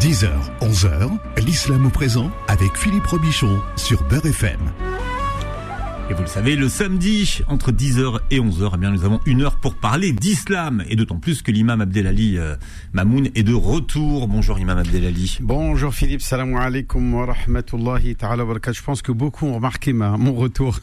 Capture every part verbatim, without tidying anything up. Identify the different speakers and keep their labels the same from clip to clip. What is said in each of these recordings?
Speaker 1: dix heures, onze heures, l'islam au présent avec Philippe Robichon sur Beurre F M.
Speaker 2: Et vous le savez, le samedi, entre dix heures et onze heures, eh bien, nous avons une heure pour parler d'islam. Et d'autant plus que l'imam Abdelali euh, Mamoun est de retour. Bonjour imam Abdelali.
Speaker 3: Bonjour Philippe, salam alaikum wa rahmatullahi ta'ala wa barakatuh. Je pense que beaucoup ont remarqué ma, mon retour.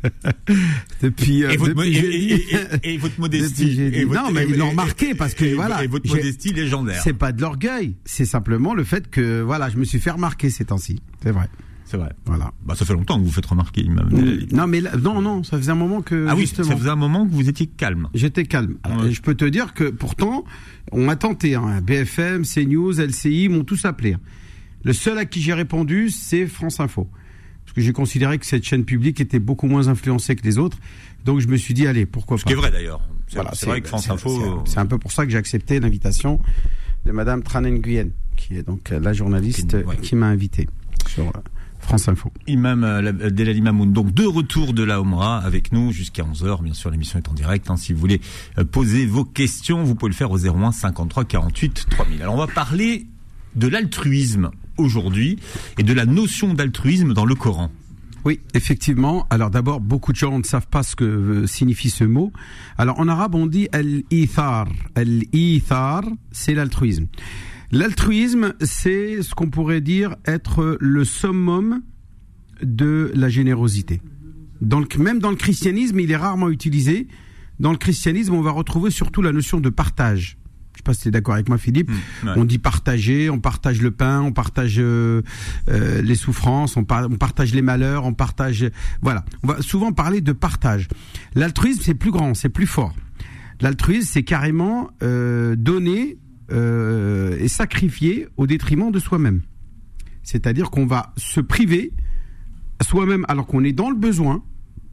Speaker 3: depuis, euh,
Speaker 2: et, votre,
Speaker 3: depuis
Speaker 2: et, et, et, et, et votre modestie.
Speaker 3: Et votre, non, mais ils l'ont remarqué parce que
Speaker 2: et,
Speaker 3: voilà.
Speaker 2: Et votre modestie légendaire.
Speaker 3: C'est pas de l'orgueil, c'est simplement le fait que voilà, je me suis fait remarquer ces temps-ci. C'est vrai.
Speaker 2: C'est vrai.
Speaker 3: Voilà.
Speaker 2: Bah, ça fait longtemps que vous faites remarquer, imam Abdelali.
Speaker 3: Non, mais là, non, non, ça faisait un moment que.
Speaker 2: Ah oui,
Speaker 3: justement,
Speaker 2: ça faisait un moment que vous étiez calme.
Speaker 3: J'étais calme. Alors,
Speaker 2: ouais.
Speaker 3: Je peux te dire que pourtant, on m'a tenté. Hein, B F M, CNews, L C I m'ont tous appelé. Le seul à qui j'ai répondu, c'est France Info. Parce que j'ai considéré que cette chaîne publique était beaucoup moins influencée que les autres. Donc je me suis dit, allez, pourquoi pas.
Speaker 2: Ce qui est vrai d'ailleurs. C'est,
Speaker 3: voilà,
Speaker 2: c'est,
Speaker 3: c'est
Speaker 2: vrai que France
Speaker 3: c'est,
Speaker 2: Info...
Speaker 3: C'est, c'est un peu pour ça que j'ai accepté l'invitation de Madame Tran Nguyen, qui est donc la journaliste
Speaker 2: ouais.
Speaker 3: qui m'a invité sur France Info.
Speaker 2: Imam Abdelali Mamoun, donc de retour de la Omra avec nous jusqu'à onze heures. Bien sûr, l'émission est en direct. Hein. Si vous voulez poser vos questions, vous pouvez le faire au zéro un cinquante-trois quarante-huit trois mille. Alors on va parler de l'altruisme aujourd'hui et de la notion d'altruisme dans le Coran.
Speaker 3: Oui, effectivement. Alors d'abord, beaucoup de gens ne savent pas ce que euh, signifie ce mot. Alors en arabe, on dit al-ithar. Al-ithar, c'est l'altruisme. L'altruisme, c'est ce qu'on pourrait dire être le summum de la générosité. Dans le, même dans le christianisme, il est rarement utilisé. Dans le christianisme, on va retrouver surtout la notion de partage. Je sais pas si tu es d'accord avec moi, Philippe. Mmh, ouais. On dit partager, on partage le pain, on partage euh, euh, les souffrances, on, par, on partage les malheurs, on partage... Voilà, on va souvent parler de partage. L'altruisme, c'est plus grand, c'est plus fort. L'altruisme, c'est carrément euh, donner euh, et sacrifier au détriment de soi-même. C'est-à-dire qu'on va se priver soi-même alors qu'on est dans le besoin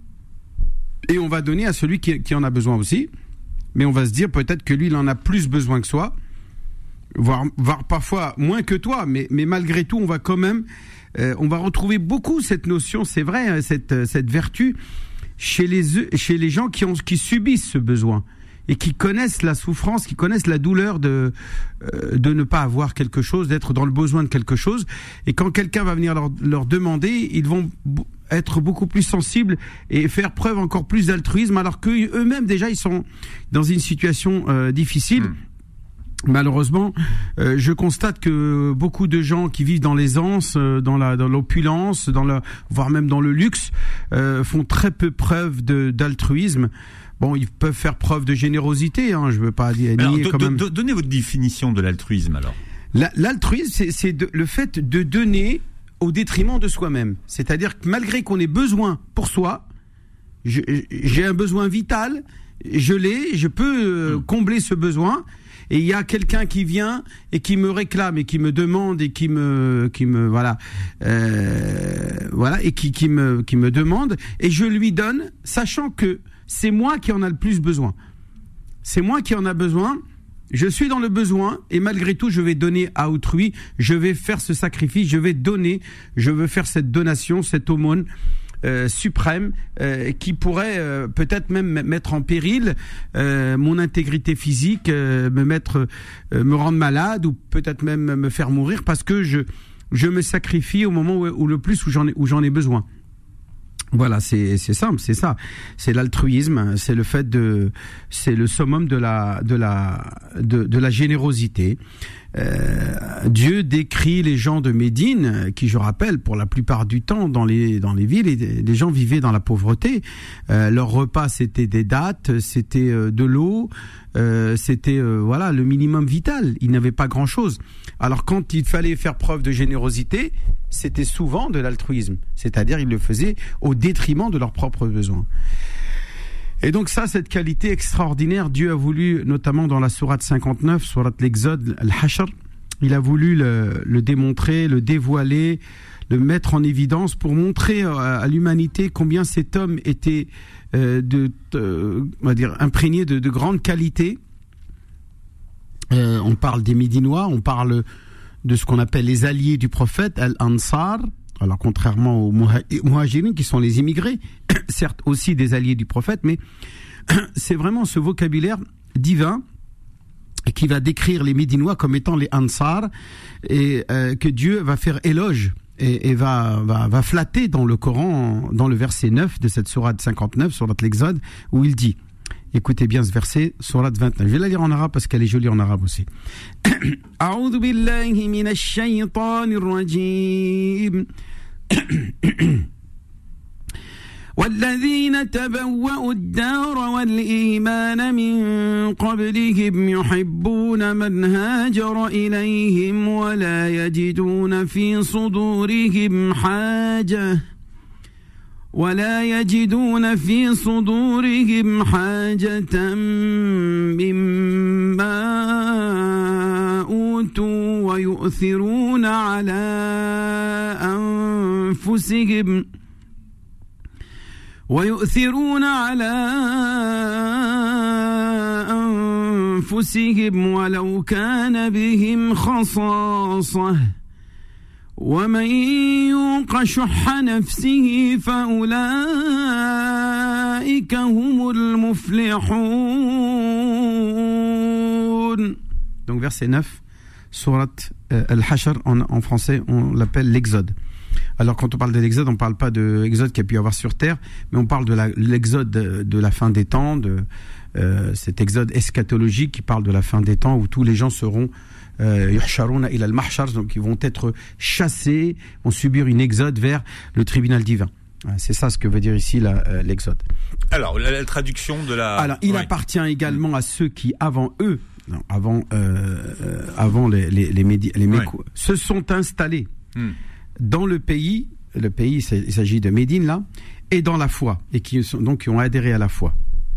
Speaker 3: et on va donner à celui qui, qui en a besoin aussi. Mais on va se dire peut-être que lui, il en a plus besoin que soi, voire, voire parfois moins que toi, mais, mais malgré tout, on va quand même, euh, on va retrouver beaucoup cette notion, c'est vrai, cette, cette vertu chez les, chez les gens qui, ont, qui subissent ce besoin et qui connaissent la souffrance, qui connaissent la douleur de, euh, de ne pas avoir quelque chose, d'être dans le besoin de quelque chose. Et quand quelqu'un va venir leur, leur demander, ils vont être beaucoup plus sensibles et faire preuve encore plus d'altruisme, alors qu'eux-mêmes déjà ils sont dans une situation euh, difficile. Mmh. Malheureusement, euh, je constate que beaucoup de gens qui vivent dans l'aisance, euh, dans la dans l'opulence, dans le voire même dans le luxe, euh, font très peu preuve de d'altruisme. Bon, ils peuvent faire preuve de générosité, hein, je veux pas nier
Speaker 2: alors,
Speaker 3: quand
Speaker 2: do,
Speaker 3: même.
Speaker 2: Do, donnez votre définition de l'altruisme alors.
Speaker 3: La, l'altruisme, c'est, c'est de, le fait de donner au détriment de soi-même. C'est-à-dire que malgré qu'on ait besoin pour soi, je, j'ai un besoin vital, je l'ai, je peux euh, combler ce besoin, et il y a quelqu'un qui vient et qui me réclame et qui me demande et qui me, qui me, voilà, euh, voilà, et qui, qui me, qui me demande, et je lui donne, sachant que c'est moi qui en a le plus besoin. C'est moi qui en a besoin. Je suis dans le besoin et malgré tout, je vais donner à autrui. Je vais faire ce sacrifice. Je vais donner. Je veux faire cette donation, cette aumône euh, suprême euh, qui pourrait euh, peut-être même mettre en péril euh, mon intégrité physique, euh, me mettre, euh, me rendre malade ou peut-être même me faire mourir parce que je je me sacrifie au moment où, où le plus où j'en ai, où j'en ai besoin. Voilà, c'est c'est simple, c'est ça. C'est l'altruisme, c'est le fait de, c'est le summum de la de la de, de la générosité. Euh, Dieu décrit les gens de Médine, qui je rappelle, pour la plupart du temps dans les dans les villes, les gens vivaient dans la pauvreté. Euh, leur repas c'était des dattes, c'était euh, de l'eau, euh, c'était euh, voilà le minimum vital. Ils n'avaient pas grand chose. Alors quand il fallait faire preuve de générosité, c'était souvent de l'altruisme, c'est-à-dire ils le faisaient au détriment de leurs propres besoins. Et donc ça, cette qualité extraordinaire, Dieu a voulu, notamment dans la sourate cinquante-neuf, sourate l'Exode, Al-Hashr, il a voulu le, le démontrer, le dévoiler, le mettre en évidence pour montrer à, à l'humanité combien cet homme était euh, de, euh, on va dire, imprégné de, de grandes qualités. Euh, on parle des Médinois, on parle de ce qu'on appelle les alliés du prophète, Al-Ansar. Alors contrairement aux Muhajirin qui sont les immigrés, certes aussi des alliés du prophète, mais c'est vraiment ce vocabulaire divin qui va décrire les Médinois comme étant les Ansar, et euh, que Dieu va faire éloge et, et va, va, va flatter dans le Coran, dans le verset neuf de cette sourate cinquante-neuf, sourate l'Exode, où il dit, écoutez bien ce verset, sourate vingt-neuf, je vais la lire en arabe parce qu'elle est jolie en arabe aussi. A'udhu billahi minash shaytanir rajim. والذين تبوأوا الدار والإيمان من قبلهم يحبون من هاجر إليهم ولا يجدون في صدورهم حاجة ولا يجدون في صدورهم حاجة مما أوتوا ويؤثرون على أنفسهم ويؤثرون على أنفسهم ولو كان بهم خصاصة ومن يوق شح نفسه فأولئك هم المفلحون. Donc verset neuf, sourate euh, Al-Hashr, en, en français on l'appelle l'Exode. Alors quand on parle de l'exode, on ne parle pas de l'exode qu'il y a pu y avoir sur terre, mais on parle de la, l'exode de, de la fin des temps, de euh, cet exode eschatologique qui parle de la fin des temps où tous les gens seront yuhsharuna ila al-mahshar, donc ils vont être chassés, vont subir une exode vers le tribunal divin. C'est ça ce que veut dire ici la, euh, l'exode.
Speaker 2: Alors la, la traduction de la.
Speaker 3: Alors il ouais. appartient également à ceux qui avant eux, non, avant euh, euh, avant les les les, médi- les ouais. méco- se sont installés. Hmm. Dans le pays, le pays, il s'agit de Médine là, et dans la foi, et qui sont donc qui ont adhéré à la foi,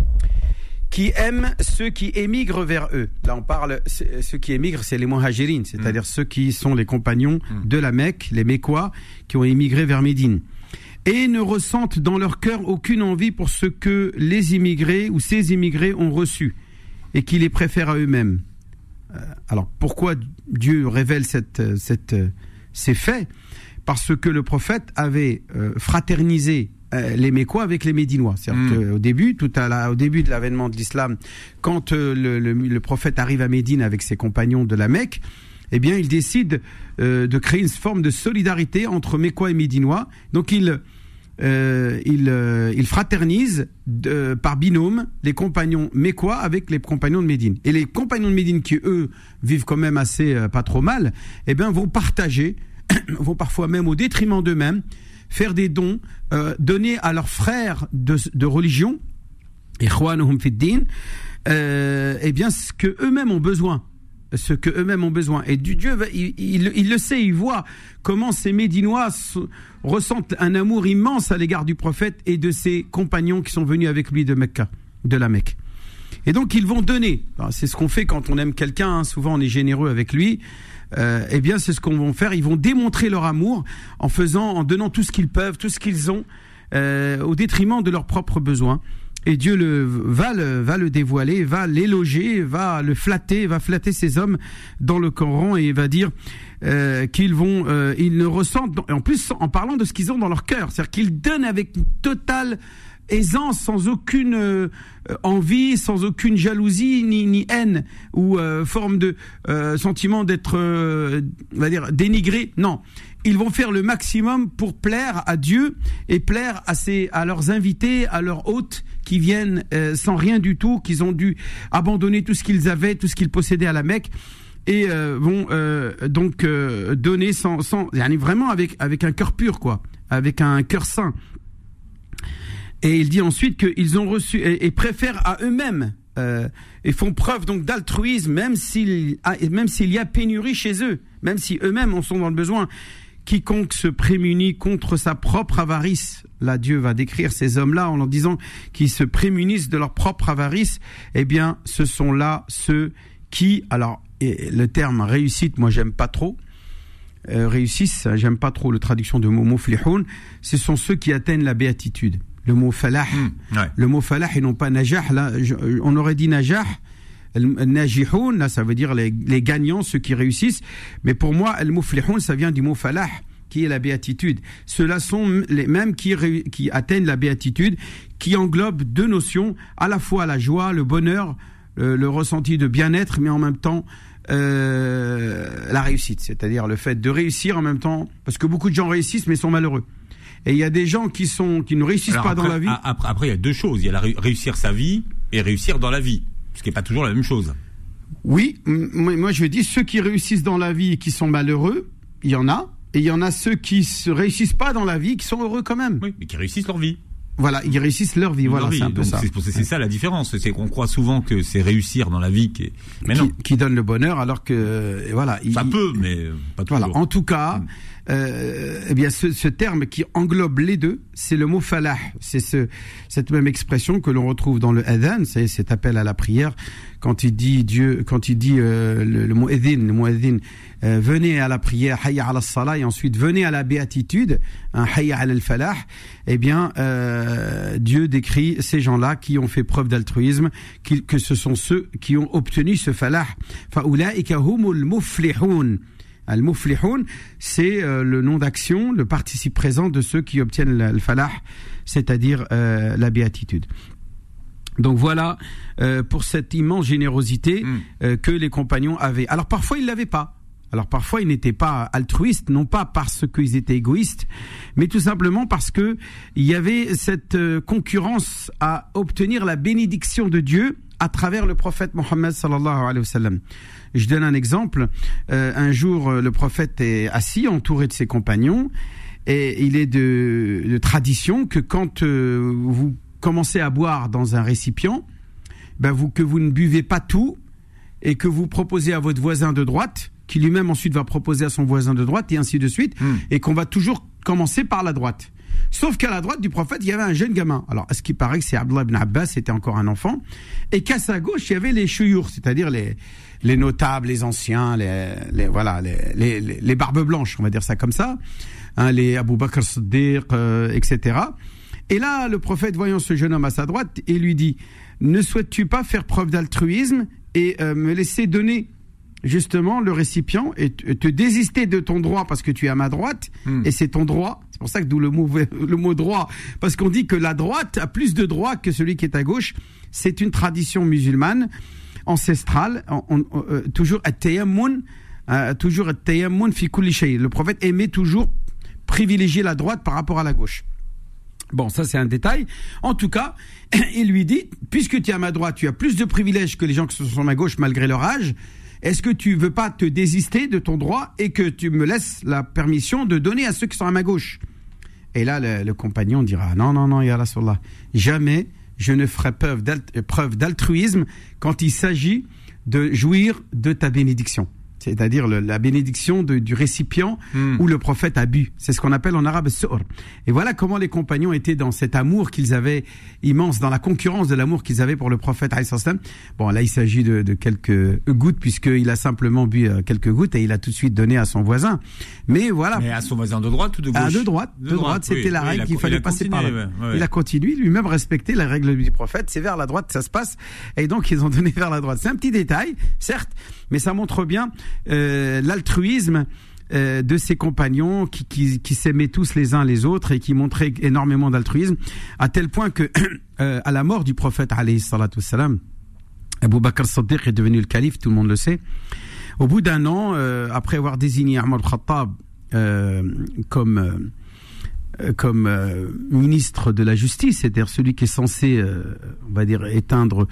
Speaker 3: qui aiment ceux qui émigrent vers eux. Là, on parle, ceux qui émigrent, c'est les muhajirines, c'est-à-dire mmh. ceux qui sont les compagnons mmh. de la Mecque, les Mécois, qui ont émigré vers Médine, et ne ressentent dans leur cœur aucune envie pour ce que les immigrés ou ces immigrés ont reçu, et qui les préfèrent à eux-mêmes. Alors, pourquoi Dieu révèle cette, cette, ces faits ? Parce que le prophète avait euh, fraternisé euh, les Mécois avec les Médinois. C'est-à-dire mmh. qu'au début, tout à la, au début de l'avènement de l'islam, quand euh, le, le, le prophète arrive à Médine avec ses compagnons de la Mecque, eh bien, il décide euh, de créer une forme de solidarité entre Mécois et Médinois. Donc, il, euh, il, euh, il fraternise de, par binôme les compagnons Mécois avec les compagnons de Médine. Et les compagnons de Médine, qui eux vivent quand même assez euh, pas trop mal, eh bien, vont partager, vont parfois même au détriment d'eux-mêmes, faire des dons, euh, donner à leurs frères de, de religion, ikhwanuhum fid din, euh, eh bien ce que eux-mêmes ont besoin, ce que eux-mêmes ont besoin. Et du Dieu, il, il, il le sait, il voit comment ces Médinois ressentent un amour immense à l'égard du prophète et de ses compagnons qui sont venus avec lui de Mecca, de la Mecque. Et donc ils vont donner. Alors, c'est ce qu'on fait quand on aime quelqu'un, hein. Souvent on est généreux avec lui. Euh, eh bien, c'est ce qu'on va faire. Ils vont démontrer leur amour en faisant, en donnant tout ce qu'ils peuvent, tout ce qu'ils ont, euh, au détriment de leurs propres besoins. Et Dieu le, va, le, va le dévoiler, va l'éloger, va le flatter, va flatter ces hommes dans le Coran et va dire euh, qu'ils vont, euh, ils ne ressentent, en plus en parlant de ce qu'ils ont dans leur cœur, c'est-à-dire qu'ils donnent avec une totale aisance, sans aucune euh, envie, sans aucune jalousie ni, ni haine ou euh, forme de euh, sentiment d'être, euh, on va dire, dénigré. Non, ils vont faire le maximum pour plaire à Dieu et plaire à ses, à leurs invités, à leurs hôtes qui viennent euh, sans rien du tout, qu'ils ont dû abandonner tout ce qu'ils avaient, tout ce qu'ils possédaient à la Mecque. Et euh, vont euh, donc euh, donner sans, sans, vraiment avec avec un cœur pur, quoi, avec un cœur saint. Et il dit ensuite qu'ils ont reçu et, et préfèrent à eux-mêmes euh, et font preuve donc d'altruisme, même s'il a, même s'il y a pénurie chez eux, même si eux-mêmes en sont dans le besoin. Quiconque se prémunit contre sa propre avarice, là Dieu va décrire ces hommes-là en leur disant qu'ils se prémunissent de leur propre avarice. Eh bien, ce sont là ceux qui, alors et le terme réussite, moi j'aime pas trop. Euh, réussissent, j'aime pas trop la traduction de mot muflihun. Ce sont ceux qui atteignent la béatitude. Le mot falah, mmh, ouais. le mot falah et non pas najah. Là, je, on aurait dit najah. Najihun, là, ça veut dire les, les gagnants, ceux qui réussissent. Mais pour moi, al muflihun, ça vient du mot falah, qui est la béatitude. Ceux-là sont les mêmes qui, qui atteignent la béatitude, qui englobent deux notions, à la fois la joie, le bonheur, le, le ressenti de bien-être, mais en même temps euh, la réussite, c'est-à-dire le fait de réussir en même temps, parce que beaucoup de gens réussissent mais sont malheureux. Et il y a des gens qui sont qui ne réussissent
Speaker 2: Alors
Speaker 3: pas
Speaker 2: après,
Speaker 3: dans la vie.
Speaker 2: Après, après, il y a deux choses. Il y a la réussir sa vie et réussir dans la vie, ce qui n'est pas toujours la même chose.
Speaker 3: Oui, moi je dis ceux qui réussissent dans la vie et qui sont malheureux, il y en a, et il y en a ceux qui ne réussissent pas dans la vie, qui sont heureux quand même.
Speaker 2: Oui, mais qui réussissent leur vie.
Speaker 3: Voilà, ils réussissent leur vie,
Speaker 2: leur
Speaker 3: voilà,
Speaker 2: vie.
Speaker 3: c'est un peu
Speaker 2: Donc
Speaker 3: ça.
Speaker 2: C'est, c'est, c'est ça la différence, c'est qu'on croit souvent que c'est réussir dans la vie qui est... Mais non.
Speaker 3: Qui, qui donne le bonheur, alors que, voilà.
Speaker 2: Ça
Speaker 3: il,
Speaker 2: peut, mais pas toujours.
Speaker 3: Voilà, en tout cas,
Speaker 2: Mmh.
Speaker 3: euh, eh bien, ce, ce terme qui englobe les deux, c'est le mot falah. C'est ce, cette même expression que l'on retrouve dans le adhan, c'est cet appel à la prière. Quand il dit Dieu, quand il dit euh, le, le mu'adhin, le mu'adhin, euh, venez à la prière, hayya ala salah, et ensuite venez à la béatitude, hein, hayya ala al-falah. Eh bien, euh, Dieu décrit ces gens-là qui ont fait preuve d'altruisme, qui, que ce sont ceux qui ont obtenu ce falah. Fa ulaika humul muflihun. Al-Muflihun, c'est euh, le nom d'action, le participe présent de ceux qui obtiennent le, le falah, c'est-à-dire euh, la béatitude. Donc voilà euh, pour cette immense générosité
Speaker 2: mmh.
Speaker 3: euh, que les compagnons avaient. Alors parfois ils l'avaient pas. Alors parfois ils n'étaient pas altruistes, non pas parce qu'ils étaient égoïstes, mais tout simplement parce que il y avait cette euh, concurrence à obtenir la bénédiction de Dieu à travers le prophète Mohammed sallallahu alayhi wa sallam. Je donne un exemple. Euh, un jour, le prophète est assis, entouré de ses compagnons, et il est de, de tradition que quand euh, vous commencez à boire dans un récipient, ben vous, que vous ne buvez pas tout, et que vous proposez à votre voisin de droite, qui lui-même ensuite va proposer à son voisin de droite, et ainsi de suite, mmh. et qu'on va toujours commencer par la droite. Sauf qu'à la droite du prophète, il y avait un jeune gamin. Alors, à ce qui paraît que c'est Abdullah ibn Abbas, c'était encore un enfant. Et qu'à sa gauche, il y avait les chouyours, c'est-à-dire les, les notables, les anciens, les, les, voilà, les, les, les, les barbes blanches, on va dire ça comme ça. Hein, les Abu Bakr Siddiq, euh, et cetera. Et là, le prophète, voyant ce jeune homme à sa droite, il lui dit, ne souhaites-tu pas faire preuve d'altruisme et euh, me laisser donner justement le récipient et te désister de ton droit parce que tu es à ma droite mmh. et c'est ton droit. C'est pour ça que d'où le mot, le mot droit, parce qu'on dit que la droite a plus de droits que celui qui est à gauche. C'est une tradition musulmane ancestrale, on, on, on, euh, toujours at-tayammun, euh, toujours at-tayammun fi kulli shay. Le prophète aimait toujours privilégier la droite par rapport à la gauche. Bon, ça c'est un détail. En tout cas, il lui dit, puisque tu es à ma droite, tu as plus de privilèges que les gens qui sont à ma gauche malgré leur âge. Est-ce que tu veux pas te désister de ton droit et que tu me laisses la permission de donner à ceux qui sont à ma gauche? Et là, le, le compagnon dira, non, non, non, ya Rasulallah, jamais je ne ferai preuve, d'alt- preuve d'altruisme quand il s'agit de jouir de ta bénédiction. C'est-à-dire le, la bénédiction de, du récipient mmh. où le prophète a bu. C'est ce qu'on appelle en arabe su'r. Et voilà comment les compagnons étaient dans cet amour qu'ils avaient immense, dans la concurrence de l'amour qu'ils avaient pour le prophète alayhi salam. Bon, là, il s'agit de, de quelques gouttes puisqu'il a simplement bu quelques gouttes et il a tout de suite donné à son voisin. Mais voilà.
Speaker 2: Mais à son voisin de droite ou de gauche?
Speaker 3: Ah, de droite. De, de droite, droite, c'était oui, la règle oui, qu'il fallait passer par là. Ouais, ouais. Il a continué, lui-même respecté la règle du prophète. C'est vers la droite que ça se passe. Et donc, ils ont donné vers la droite. C'est un petit détail, certes, mais ça montre bien Euh, l'altruisme euh, de ses compagnons qui, qui, qui s'aimaient tous les uns les autres et qui montraient énormément d'altruisme à tel point que euh, à la mort du prophète alayhi salatu wassalam, Abu Bakr Siddiq est devenu le calife, tout le monde le sait. Au bout d'un an, euh, après avoir désigné Omar al-Khattab euh, comme euh, comme euh, ministre de la justice, c'est-à-dire celui qui est censé, euh, on va dire, éteindre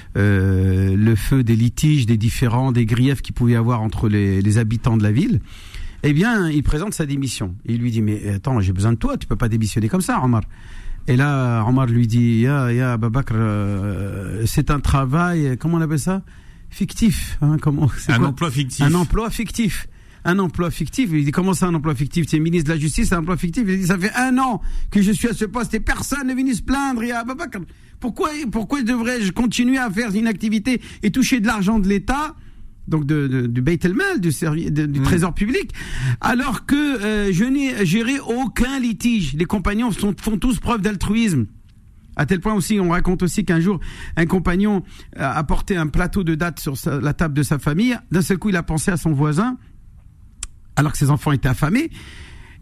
Speaker 3: euh, le feu des litiges, des différends, des griefs qu'il pouvait y avoir entre les, les habitants de la ville, eh bien, il présente sa démission. Il lui dit, mais attends, j'ai besoin de toi, tu peux pas démissionner comme ça, Omar. Et là, Omar lui dit, ya, ya, Abu Bakr, euh, c'est un travail, comment on appelle ça? Fictif. Hein, comment, c'est
Speaker 2: un
Speaker 3: quoi
Speaker 2: emploi fictif.
Speaker 3: Un emploi fictif. Un emploi fictif. Il dit, comment ça, un emploi fictif? Tu es ministre de la Justice, c'est un emploi fictif. Il dit, ça fait un an que je suis à ce poste et personne n'est venu se plaindre. Il y a Abu Bakr. Pourquoi, pourquoi devrais-je continuer à faire une activité et toucher de l'argent de l'État, donc de, de, du Beit el-Mal, du, servi, de, du mmh. trésor public, alors que euh, je n'ai géré aucun litige? Les compagnons sont, font tous preuve d'altruisme. À tel point aussi, on raconte aussi qu'un jour, un compagnon a apporté un plateau de dattes sur sa, la table de sa famille. D'un seul coup, il a pensé à son voisin, alors que ses enfants étaient affamés.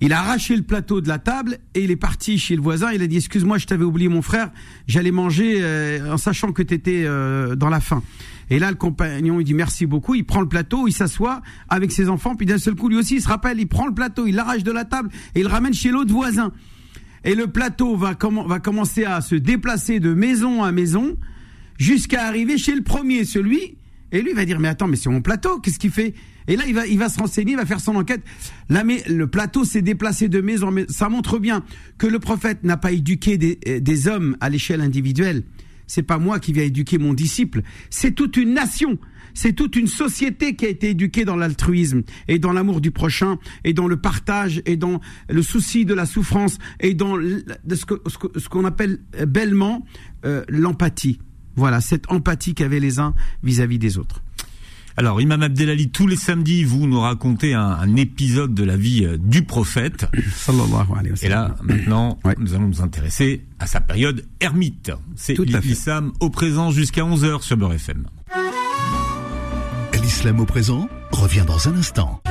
Speaker 3: Il a arraché le plateau de la table et il est parti chez le voisin. Il a dit, excuse-moi, je t'avais oublié mon frère, j'allais manger euh, en sachant que tu étais euh, dans la faim. Et là, le compagnon, il dit merci beaucoup, il prend le plateau, il s'assoit avec ses enfants, puis d'un seul coup, lui aussi, il se rappelle, il prend le plateau, il l'arrache de la table et il le ramène chez l'autre voisin. Et le plateau va, com- va commencer à se déplacer de maison à maison jusqu'à arriver chez le premier, celui, et lui va dire, mais attends, mais c'est mon plateau, qu'est-ce qu'il fait? Et là, il va, il va se renseigner, il va faire son enquête. Là, mais le plateau s'est déplacé de maison en maison. Ça montre bien que le prophète n'a pas éduqué des, des hommes à l'échelle individuelle. C'est pas moi qui viens éduquer mon disciple. C'est toute une nation. C'est toute une société qui a été éduquée dans l'altruisme et dans l'amour du prochain et dans le partage et dans le souci de la souffrance et dans ce, que, ce qu'on appelle bellement euh, l'empathie. Voilà, cette empathie qu'avaient les uns vis-à-vis des autres.
Speaker 2: Alors, Imam Abdelali, tous les samedis, vous nous racontez un, un épisode de la vie euh, du prophète.
Speaker 3: Sallallahu alayhi wa sallam.
Speaker 2: Et là, maintenant,
Speaker 3: ouais.
Speaker 2: nous allons nous intéresser à sa période ermite. C'est l'islam au présent jusqu'à onze heures sur Beurre F M.
Speaker 1: L'islam au présent revient dans un instant.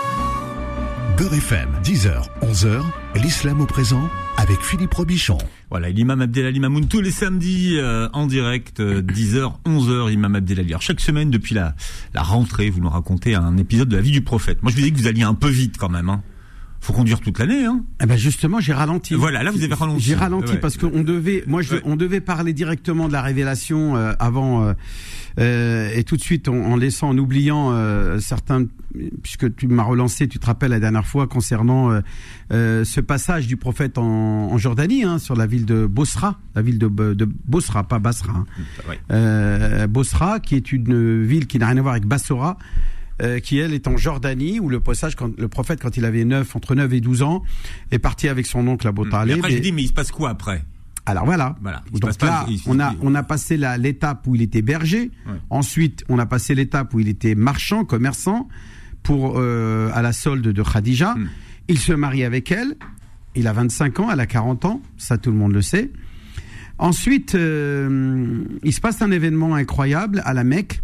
Speaker 1: Beurre F M, dix heures, onze heures, l'islam au présent avec Philippe Robichon.
Speaker 2: Voilà, l'imam Abdelali Mamoun tous les samedis euh, en direct, euh, dix heures, onze heures, imam Abdelali. Alors chaque semaine depuis la, la rentrée, vous nous racontez un épisode de la vie du prophète. Moi je vous dis que vous alliez un peu vite quand même, hein. Faut conduire toute l'année, hein.
Speaker 3: Eh ben justement, j'ai ralenti.
Speaker 2: Voilà, là vous avez ralenti.
Speaker 3: J'ai ralenti ouais. parce qu'on devait, moi, je, ouais. on devait parler directement de la révélation euh, avant, euh, euh, et tout de suite, en, en laissant, en oubliant euh, certains, puisque tu m'as relancé, tu te rappelles la dernière fois concernant euh, euh, ce passage du prophète en, en Jordanie, hein, sur la ville de Bosra, la ville de, de Bosra, pas Basra, hein. Ouais. Euh, Bosra, qui est une ville qui n'a rien à voir avec Bassora. Euh, qui elle est en Jordanie, où le passage, quand le prophète, quand il avait neuf, entre neuf et douze ans, est parti avec son oncle Abu Talib.
Speaker 2: Après, et... je dis, mais il se passe quoi après?
Speaker 3: Alors voilà.
Speaker 2: voilà.
Speaker 3: Donc là, pas, il, on a on a passé la, l'étape où il était berger. Ouais. Ensuite, on a passé l'étape où il était marchand, commerçant, pour euh, à la solde de Khadija. Mm. Il se marie avec elle. Il a vingt-cinq ans, elle a quarante ans. Ça, tout le monde le sait. Ensuite, euh, il se passe un événement incroyable à la Mecque,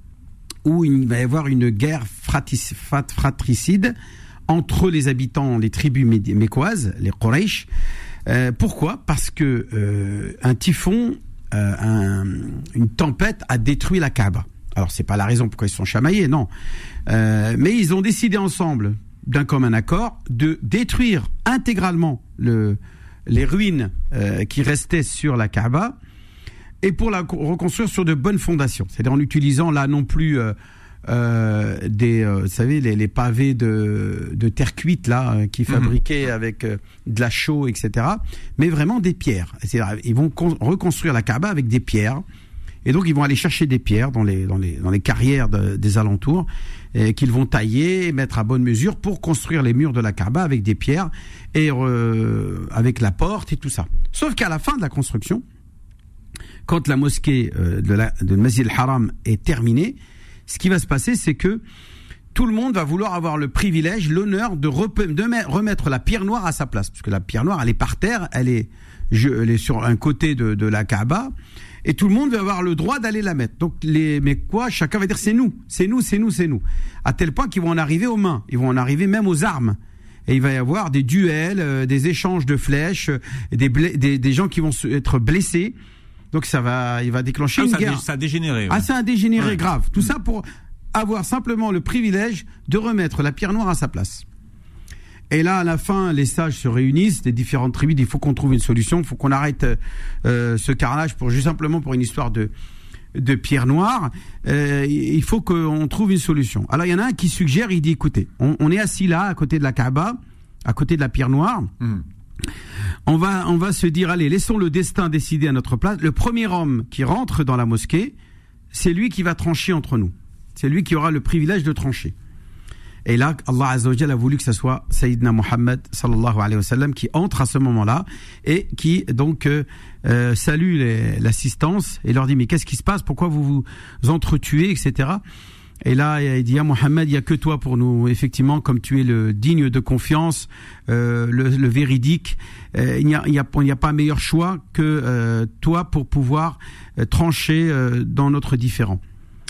Speaker 3: où il va y avoir une guerre fratis, fratricide entre les habitants, les tribus mécoises, les Quraysh. Euh, pourquoi ? Parce que euh, un typhon, euh, un, une tempête a détruit la Kaaba. Alors c'est pas la raison pourquoi ils se sont chamaillés, non. Euh, mais ils ont décidé ensemble, d'un commun accord, de détruire intégralement le, les ruines euh, qui restaient sur la Kaaba, et pour la reconstruire sur de bonnes fondations. C'est-à-dire en utilisant là non plus euh, euh, des, euh, vous savez, les, les pavés de, de terre cuite là, euh, qui fabriquaient mmh. avec euh, de la chaux, et cetera. Mais vraiment des pierres. C'est-à-dire, ils vont con- reconstruire la Kaaba avec des pierres. Et donc ils vont aller chercher des pierres dans les, dans les, dans les carrières de, des alentours, et qu'ils vont tailler et mettre à bonne mesure pour construire les murs de la Kaaba avec des pierres et euh, avec la porte et tout ça. Sauf qu'à la fin de la construction, quand la mosquée euh, de, la, de Masjid al-Haram est terminée, ce qui va se passer, c'est que tout le monde va vouloir avoir le privilège, l'honneur de, rep- de me- remettre la pierre noire à sa place. Parce que la pierre noire, elle est par terre, elle est, je, elle est sur un côté de, de la Kaaba, et tout le monde va avoir le droit d'aller la mettre. Donc, les, mais quoi, chacun va dire c'est nous, c'est nous, c'est nous, c'est nous. À tel point qu'ils vont en arriver aux mains, ils vont en arriver même aux armes. Et il va y avoir des duels, euh, des échanges de flèches, euh, des, bla- des, des gens qui vont se, être blessés. Donc ça va, il va déclencher
Speaker 2: ah,
Speaker 3: une
Speaker 2: ça
Speaker 3: guerre.
Speaker 2: A dé, ça a dégénéré. Ouais.
Speaker 3: Ah, ça a dégénéré
Speaker 2: ouais.
Speaker 3: grave. Tout mmh. ça pour avoir simplement le privilège de remettre la pierre noire à sa place. Et là, à la fin, les sages se réunissent, des différentes tribus. Il faut qu'on trouve une solution. Il faut qu'on arrête euh, ce carnage pour juste simplement pour une histoire de de pierre noire. Euh, il faut qu'on trouve une solution. Alors il y en a un qui suggère. Il dit écoutez, on, on est assis là à côté de la Kaaba, à côté de la pierre noire. Mmh. On va, on va se dire, allez, laissons le destin décider à notre place. Le premier homme qui rentre dans la mosquée, c'est lui qui va trancher entre nous. C'est lui qui aura le privilège de trancher. Et là, Allah Azza wa Jalla a voulu que ce soit Sayyidina Muhammad sallallahu alayhi wa sallam qui entre à ce moment-là et qui donc euh, euh, salue les, l'assistance et leur dit mais qu'est-ce qui se passe ? Pourquoi vous vous entretuez, et cetera. Et là, il dit, ah, Mohammed, il n'y a que toi pour nous. Effectivement, comme tu es le digne de confiance, euh, le, le véridique, euh, il n'y a, il n'y a, il n'y a pas meilleur choix que euh, toi pour pouvoir euh, trancher euh, dans notre différend.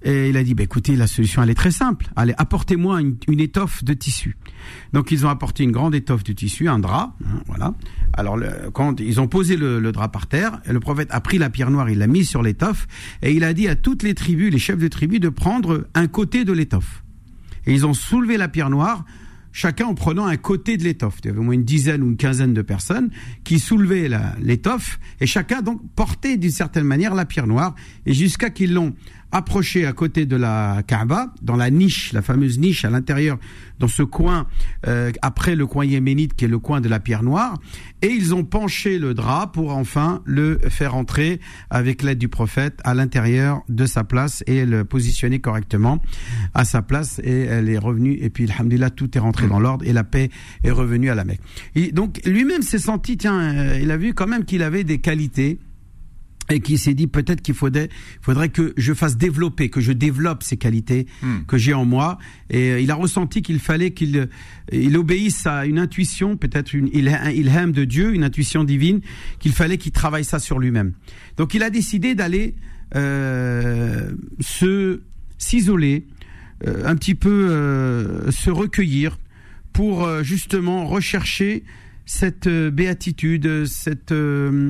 Speaker 3: Et il a dit, bah, écoutez, la solution, elle est très simple. Allez, apportez-moi une, une étoffe de tissu. Donc, ils ont apporté une grande étoffe de tissu, un drap, hein, voilà. Alors, le, quand ils ont posé le, le drap par terre, le prophète a pris la pierre noire, il l'a mise sur l'étoffe, et il a dit à toutes les tribus, les chefs de tribus, de prendre un côté de l'étoffe. Et ils ont soulevé la pierre noire, chacun en prenant un côté de l'étoffe. Il y avait au moins une dizaine ou une quinzaine de personnes qui soulevaient la, l'étoffe, et chacun donc portait d'une certaine manière la pierre noire, et jusqu'à qu'ils l'ont approché à côté de la Kaaba, dans la niche, la fameuse niche à l'intérieur, dans ce coin, euh, après le coin yéménite qui est le coin de la pierre noire, et ils ont penché le drap pour enfin le faire entrer avec l'aide du prophète à l'intérieur de sa place et le positionner correctement à sa place, et elle est revenue, et puis alhamdoulilah, tout est rentré dans l'ordre et la paix est revenue à la Mecque. Et donc lui-même s'est senti, tiens, euh, il a vu quand même qu'il avait des qualités, et qui s'est dit peut-être qu'il faudrait, faudrait que je fasse développer, que je développe ces qualités mm. que j'ai en moi. Et euh, il a ressenti qu'il fallait qu'il euh, il obéisse à une intuition, peut-être une un ilham de Dieu, une intuition divine, qu'il fallait qu'il travaille ça sur lui-même. Donc il a décidé d'aller euh, se s'isoler, euh, un petit peu euh, se recueillir pour euh, justement rechercher cette euh, béatitude, cette euh,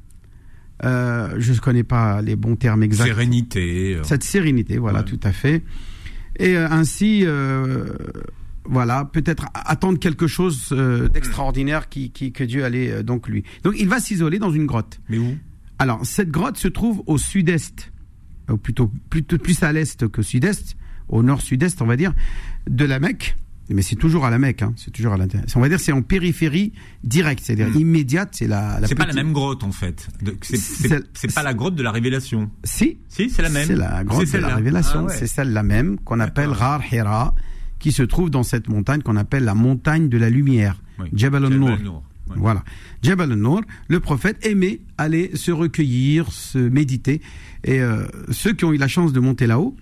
Speaker 3: Euh, je ne connais pas les bons termes exacts.
Speaker 2: Sérénité.
Speaker 3: Cette sérénité, voilà, ouais. Tout à fait. Et euh, ainsi, euh, voilà, peut-être attendre quelque chose euh, d'extraordinaire qui, qui, que Dieu allait euh, donc lui. Donc il va s'isoler dans une grotte.
Speaker 2: Mais où ?
Speaker 3: Alors, cette grotte se trouve au sud-est, ou plutôt, plutôt plus à l'est qu'au sud-est, au nord-sud-est, on va dire, de la Mecque. Mais c'est toujours à la Mecque, hein. C'est toujours à l'intérieur. On va dire c'est en périphérie directe, c'est-à-dire mmh. immédiate. C'est la. la
Speaker 2: c'est
Speaker 3: petite...
Speaker 2: pas la même grotte en fait. C'est, c'est, c'est, c'est pas la grotte de la Révélation.
Speaker 3: Si.
Speaker 2: Si, c'est la même.
Speaker 3: C'est la grotte c'est de la Révélation. Ah ouais. C'est celle-là même qu'on
Speaker 2: D'accord.
Speaker 3: appelle Ghar Hira, qui se trouve dans cette montagne qu'on appelle la montagne de la lumière, oui. Jabal al-Nur. Ouais. Voilà, Jabal al-Nur. Le prophète aimait aller se recueillir, se méditer, et euh, ceux qui ont eu la chance de monter là-haut,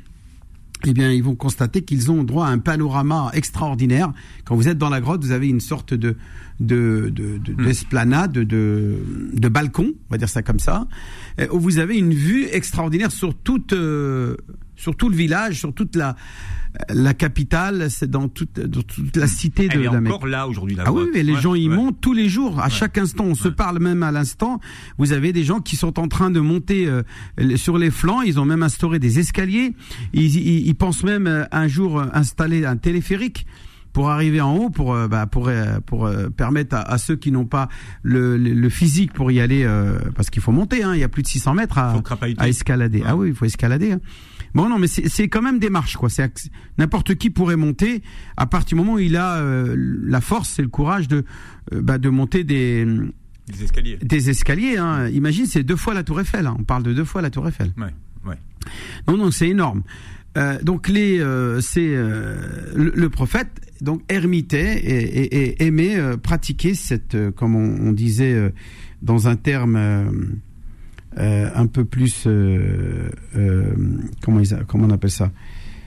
Speaker 3: eh bien, ils vont constater qu'ils ont droit à un panorama extraordinaire. Quand vous êtes dans la grotte, vous avez une sorte de, de, de, de mmh. d'esplanade, de, de, de balcon, on va dire ça comme ça, où vous avez une vue extraordinaire sur toute, euh, sur tout le village, sur toute la, la capitale, c'est dans toute, dans toute la cité de
Speaker 2: Elle est
Speaker 3: la Mecque.
Speaker 2: encore là aujourd'hui, la
Speaker 3: Ah
Speaker 2: grotte.
Speaker 3: oui, mais les
Speaker 2: ouais,
Speaker 3: gens y
Speaker 2: ouais.
Speaker 3: montent tous les jours, à
Speaker 2: ouais.
Speaker 3: chaque instant. On
Speaker 2: ouais.
Speaker 3: se parle même à l'instant. Vous avez des gens qui sont en train de monter euh, sur les flancs. Ils ont même instauré des escaliers. Ils, ils, ils pensent même euh, un jour installer un téléphérique pour arriver en haut, pour euh, bah, pour euh, pour euh, permettre à, à ceux qui n'ont pas le, le, le physique pour y aller, euh, parce qu'il faut monter. Hein, il y a plus de six cents mètres à, à escalader. Ouais. Ah oui, il faut escalader. Hein. Bon non, mais c'est, c'est quand même des marches, quoi. C'est n'importe qui pourrait monter à partir du moment où il a euh, la force et le courage de euh, bah, de monter des
Speaker 2: des escaliers. Des
Speaker 3: escaliers. Hein. Imagine, c'est deux fois la Tour Eiffel. Hein. On parle de deux fois la Tour Eiffel.
Speaker 2: Ouais, ouais.
Speaker 3: Non, non, c'est énorme. Euh, donc les, euh, c'est euh, le, le prophète donc ermitait et, et, et aimait euh, pratiquer cette, euh, comme on, on disait euh, dans un terme euh, euh, un peu plus, euh, euh, comment ils, comment on appelle ça,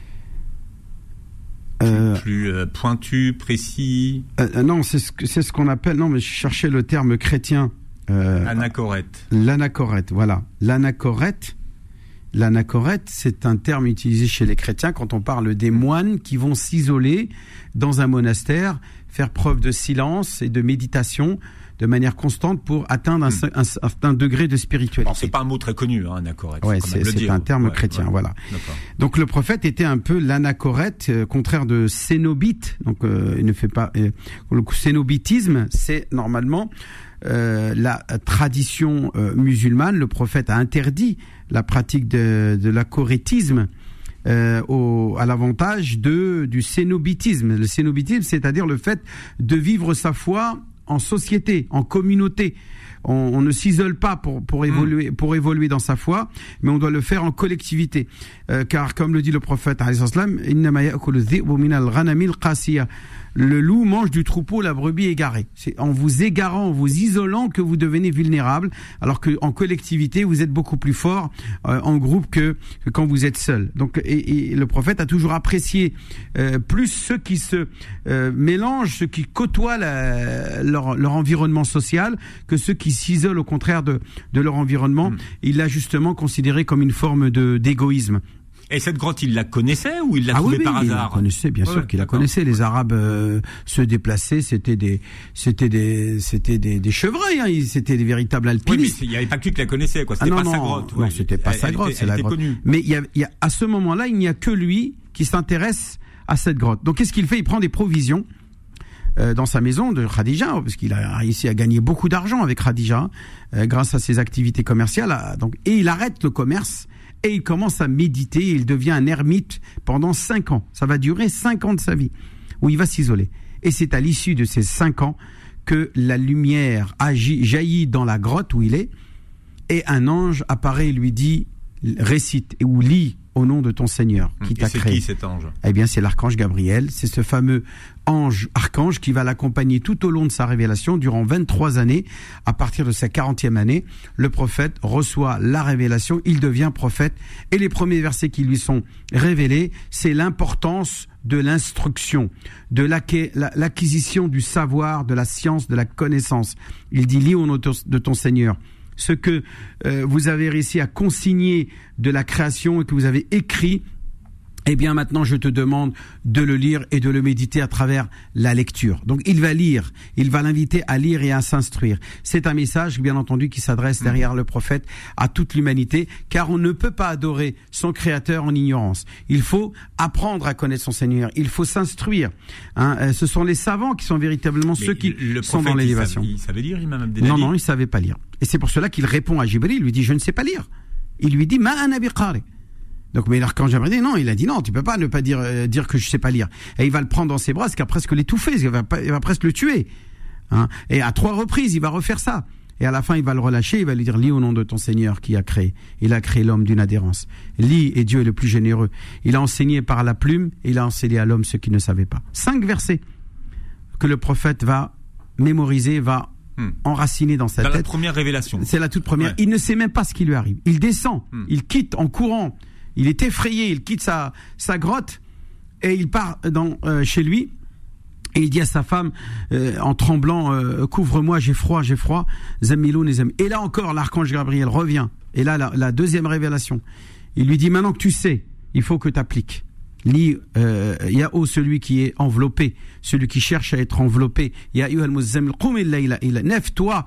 Speaker 2: euh, plus euh, pointu, précis.
Speaker 3: Euh, non, c'est ce que, c'est ce qu'on appelle. Non, mais je cherchais le terme chrétien. Euh,
Speaker 2: Anachorète.
Speaker 3: L'anachorète, voilà, l'anachorète. L'anachorète, c'est un terme utilisé chez les chrétiens quand on parle des moines qui vont s'isoler dans un monastère, faire preuve de silence et de méditation de manière constante pour atteindre un, mmh. un, un certain degré de spiritualité.
Speaker 2: Alors, c'est pas un mot très connu, hein, anachorète.
Speaker 3: Ouais, c'est, c'est un terme ouais, chrétien, ouais, voilà. D'accord. Donc le prophète était un peu l'anachorète, euh, contraire de cénobite. Donc euh, il ne fait pas euh, le cénobitisme, c'est normalement Euh, la tradition euh, musulmane. Le prophète a interdit la pratique de, de l'achorétisme euh, au, à l'avantage de, du cénobitisme. Le cénobitisme, c'est-à-dire le fait de vivre sa foi en société, en communauté. On, on ne s'isole pas pour, pour évoluer, mmh. pour évoluer dans sa foi, mais on doit le faire en collectivité. Euh, car, comme le dit le prophète, le loup mange du troupeau la brebis égarée. C'est en vous égarant, en vous isolant que vous devenez vulnérable, alors que en collectivité vous êtes beaucoup plus fort euh, en groupe que, que quand vous êtes seul. Donc, et, et le prophète a toujours apprécié euh, plus ceux qui se euh, mélangent, ceux qui côtoient la, leur, leur environnement social, que ceux qui s'isolent au contraire de, de leur environnement. Mmh. Il l'a justement considéré comme une forme de d'égoïsme.
Speaker 2: Et cette grotte, il la connaissait ou il l'a
Speaker 3: ah
Speaker 2: trouvée
Speaker 3: oui,
Speaker 2: par
Speaker 3: oui,
Speaker 2: hasard?
Speaker 3: Il la connaissait, bien
Speaker 2: ouais,
Speaker 3: sûr qu'il la
Speaker 2: d'accord.
Speaker 3: connaissait. Les Arabes euh, se déplaçaient, c'était des, c'était des, c'était des, des chevreuils, hein, ils- c'était des véritables
Speaker 2: Oui, mais
Speaker 3: alpinistes.
Speaker 2: il n'y avait pas que lui qui la connaissait, quoi.
Speaker 3: Ah
Speaker 2: C'était
Speaker 3: non,
Speaker 2: pas sa
Speaker 3: non,
Speaker 2: grotte.
Speaker 3: non,
Speaker 2: ouais.
Speaker 3: c'était pas
Speaker 2: Elle-
Speaker 3: sa
Speaker 2: elle
Speaker 3: grotte,
Speaker 2: était-
Speaker 3: c'est
Speaker 2: elle
Speaker 3: la
Speaker 2: était
Speaker 3: grotte.
Speaker 2: connue.
Speaker 3: Mais il y a, il y a, à ce moment-là, il n'y a que lui qui s'intéresse à cette grotte. Donc, qu'est-ce qu'il fait? Il prend des provisions euh, dans sa maison de Khadija, parce qu'il a réussi à gagner beaucoup d'argent avec Khadija euh, grâce à ses activités commerciales. à- donc, et il arrête le commerce et il commence à méditer. Il devient un ermite pendant cinq ans. Ça va durer cinq ans de sa vie où il va s'isoler. Et c'est à l'issue de ces cinq ans que la lumière agit, jaillit dans la grotte où il est, et un ange apparaît et lui dit, récite ou lit au nom de ton Seigneur qui
Speaker 2: Et
Speaker 3: t'a
Speaker 2: c'est
Speaker 3: créé.
Speaker 2: qui cet ange?
Speaker 3: Eh bien, c'est l'archange Gabriel. C'est ce fameux ange, archange, qui va l'accompagner tout au long de sa révélation durant vingt-trois années. À partir de sa quarantième année, le prophète reçoit la révélation, il devient prophète. Et les premiers versets qui lui sont révélés, c'est l'importance de l'instruction, de l'acqui- la- l'acquisition du savoir, de la science, de la connaissance. Il dit, lis au nom de ton Seigneur ce que euh, vous avez réussi à consigner de la création et que vous avez écrit. Eh bien, maintenant, je te demande de le lire et de le méditer à travers la lecture. Donc, il va lire, il va l'inviter à lire et à s'instruire. C'est un message, bien entendu, qui s'adresse derrière le prophète à toute l'humanité, car on ne peut pas adorer son Créateur en ignorance. Il faut apprendre à connaître son Seigneur, il faut s'instruire. Hein, euh, ce sont les savants qui sont véritablement
Speaker 2: Mais
Speaker 3: ceux qui
Speaker 2: le
Speaker 3: sont
Speaker 2: prophète,
Speaker 3: dans l'élévation.
Speaker 2: Il savait, il savait lire, Imam Abdelali?
Speaker 3: Non, non, il savait pas lire. Et c'est pour cela qu'il répond à Jibril, il lui dit, je ne sais pas lire. Il lui dit, ma ana biqari. Donc, mais l'archange Gabriel dit non, il a dit non, tu peux pas ne pas dire euh, dire que je sais pas lire. Et il va le prendre dans ses bras, ce qui va presque l'étouffer, il va, il va presque le tuer. Hein. Et à trois reprises, il va refaire ça. Et à la fin, il va le relâcher, il va lui dire, lis au nom de ton Seigneur qui a créé. Il a créé l'homme d'une adhérence. Lis, et Dieu est le plus généreux. Il a enseigné par la plume, et il a enseigné à l'homme ce qu'il ne savait pas. Cinq versets que le prophète va mémoriser, va
Speaker 2: Hmm.
Speaker 3: enraciner dans sa
Speaker 2: Dans
Speaker 3: tête.
Speaker 2: la première révélation.
Speaker 3: C'est la toute première.
Speaker 2: Ouais.
Speaker 3: Il ne sait même pas ce qui lui arrive. Il descend,
Speaker 2: Hmm.
Speaker 3: il quitte en courant. Il est effrayé, il quitte sa, sa grotte et il part dans, euh, chez lui. Et il dit à sa femme, euh, en tremblant, euh, couvre-moi, j'ai froid, j'ai froid. Zammiloun et Zammiloun. Et là encore, l'archange Gabriel revient. Et là, la, la deuxième révélation. Il lui dit, maintenant que tu sais, il faut que tu appliques. Lis, euh, Ya'o, celui qui est enveloppé, celui qui cherche à être enveloppé. Ya'u al-muzammil, qum il-layla, il lève-toi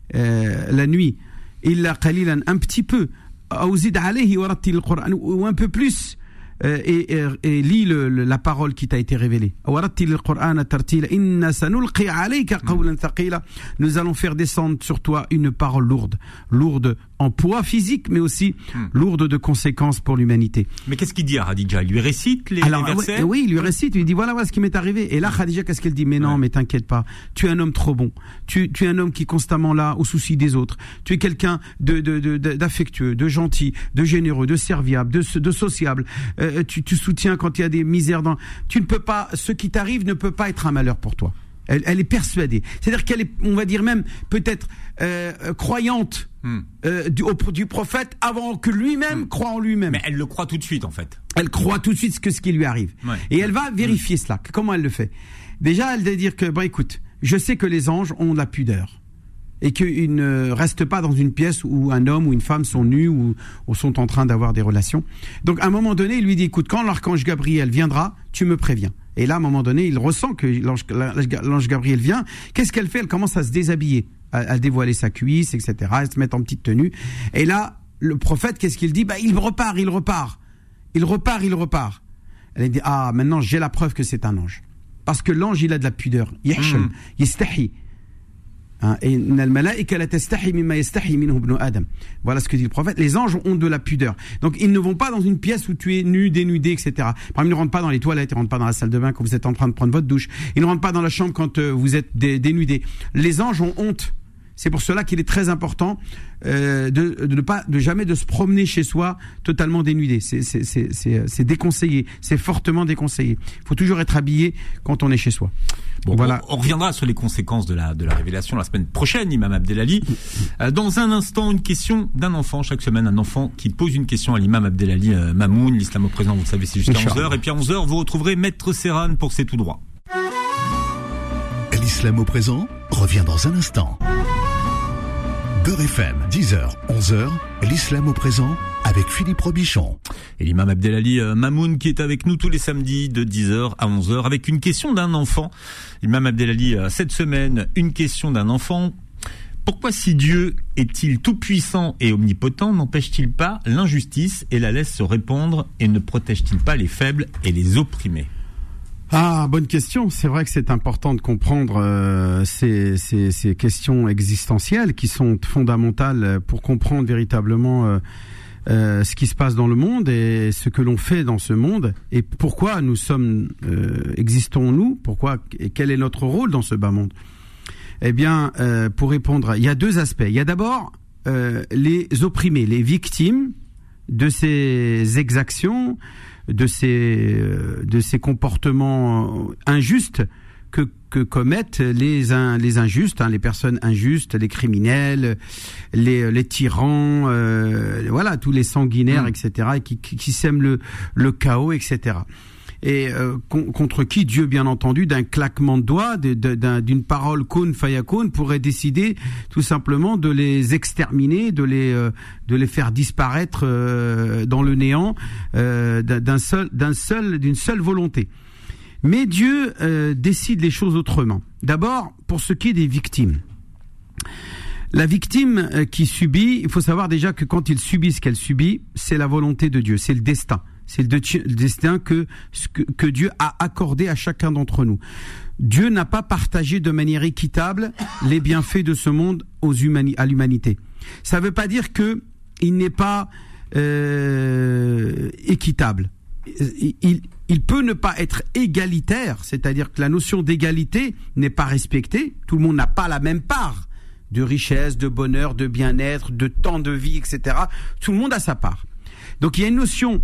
Speaker 3: euh, la nuit. Illa qalilan, un petit peu. Aouzid alayhi wa rattil al-Qur'an, ou un peu plus. Euh, et, et, et lis le, le, la parole qui t'a été révélée. Nous allons faire descendre sur toi une parole lourde, lourde en poids physique, mais aussi
Speaker 2: hmm.
Speaker 3: lourde de conséquences pour l'humanité.
Speaker 2: Mais qu'est-ce qu'il dit à Khadija? Il lui récite les,
Speaker 3: Alors,
Speaker 2: les versets?
Speaker 3: oui, oui, il lui récite, il lui dit voilà, voilà ce qui m'est arrivé. Et là, Khadija, qu'est-ce qu'elle dit? Mais non,
Speaker 2: ouais.
Speaker 3: mais t'inquiète pas. Tu es un homme trop bon. Tu, tu es un homme qui est constamment là, au souci des autres. Tu es quelqu'un de, de, de, d'affectueux, de gentil, de généreux, de serviable, de, de sociable. Euh, tu, tu soutiens quand il y a des misères dans. Tu ne peux pas. Ce qui t'arrive ne peut pas être un malheur pour toi. Elle, elle est persuadée. C'est-à-dire qu'elle est, on va dire même, peut-être euh, croyante hmm. euh, du, au, du prophète avant que lui-même hmm. croie en lui-même.
Speaker 2: Mais elle le croit tout de suite, en fait.
Speaker 3: Elle croit tout de suite ce que ce qui lui arrive.
Speaker 2: Ouais.
Speaker 3: Et elle va vérifier hmm. cela. Comment elle le fait? Déjà, elle va dire que, bon, écoute, je sais que les anges ont de la pudeur. Et qu'ils ne restent pas dans une pièce où un homme ou une femme sont nus ou, ou sont en train d'avoir des relations. Donc, à un moment donné, il lui dit, écoute, quand l'archange Gabriel viendra, tu me préviens. Et là, à un moment donné, il ressent que l'ange, l'ange Gabriel vient. Qu'est-ce qu'elle fait? Elle commence à se déshabiller, à, à dévoiler sa cuisse, et cetera, à se mettre en petite tenue. Et là, le prophète, qu'est-ce qu'il dit? Bah, il repart, il repart. Il repart, il repart. Elle dit, ah, maintenant, j'ai la preuve que c'est un ange. Parce que l'ange, il a de la pudeur. Yahsham, mm. yastahi. Et voilà ce que dit le prophète. Les anges ont de la pudeur. Donc ils ne vont pas dans une pièce où tu es nu, dénudé, et cetera. Par exemple, ils ne rentrent pas dans les toilettes, ils ne rentrent pas dans la salle de bain quand vous êtes en train de prendre votre douche. Ils ne rentrent pas dans la chambre quand euh, vous êtes dé- dénudé. Les anges ont honte. C'est pour cela qu'il est très important euh, de, de ne pas, de jamais de se promener chez soi totalement dénudé. C'est, c'est, c'est, c'est, c'est déconseillé. C'est fortement déconseillé. Il faut toujours être habillé quand on est chez soi.
Speaker 2: Bon,
Speaker 3: voilà.
Speaker 2: On, on reviendra sur les conséquences de la, de la révélation la semaine prochaine, Imam Abdelali. Euh, dans un instant, une question d'un enfant. Chaque semaine, un enfant qui pose une question à l'imam Abdelali euh, Mamoun. L'islam au présent, vous le savez, c'est jusqu'à onze heures. Et puis à onze heures, vous retrouverez Maître Serran pour C'est tout droit.
Speaker 1: L'islam au présent revient dans un instant. Beurre F M, dix heures, onze heures, l'islam au présent avec Philippe Robichon.
Speaker 2: Et l'imam Abdelali Mamoun qui est avec nous tous les samedis de dix heures à onze heures avec une question d'un enfant. L'imam Abdelali, cette semaine, une question d'un enfant. Pourquoi, si Dieu est-il tout-puissant et omnipotent, n'empêche-t-il pas l'injustice et la laisse se répandre et ne protège-t-il pas les faibles et les opprimés ?
Speaker 3: Ah, bonne question. C'est vrai que c'est important de comprendre euh, ces, ces, ces questions existentielles qui sont fondamentales pour comprendre véritablement euh, euh, ce qui se passe dans le monde et ce que l'on fait dans ce monde et pourquoi nous sommes, euh, existons-nous, pourquoi et quel est notre rôle dans ce bas monde. Eh bien, euh, pour répondre, il y a deux aspects. Il y a d'abord euh, les opprimés, les victimes de ces exactions, de ces euh, de ces comportements injustes que que commettent les in, les injustes, hein, les personnes injustes, les criminels, les les tyrans, euh, voilà, tous les sanguinaires, mmh. et cetera, qui, qui qui sèment le le chaos, et cetera. Et euh, con, contre qui Dieu, bien entendu, d'un claquement de doigts, de, de, d'un, d'une parole kun fayakun, pourrait décider tout simplement de les exterminer, de les euh, de les faire disparaître euh, dans le néant euh, d'un seul d'un seul d'une seule volonté. Mais Dieu euh, décide les choses autrement. D'abord, pour ce qui est des victimes. La victime euh, qui subit, il faut savoir déjà que quand il subit ce qu'elle subit, c'est la volonté de Dieu, c'est le destin. C'est le, de, le destin que, que, que Dieu a accordé à chacun d'entre nous. Dieu n'a pas partagé de manière équitable les bienfaits de ce monde aux humani- à l'humanité. Ça ne veut pas dire que il n'est pas euh, équitable. Il, il, il peut ne pas être égalitaire, c'est-à-dire que la notion d'égalité n'est pas respectée. Tout le monde n'a pas la même part de richesse, de bonheur, de bien-être, de temps de vie, et cetera. Tout le monde a sa part. Donc il y a une notion,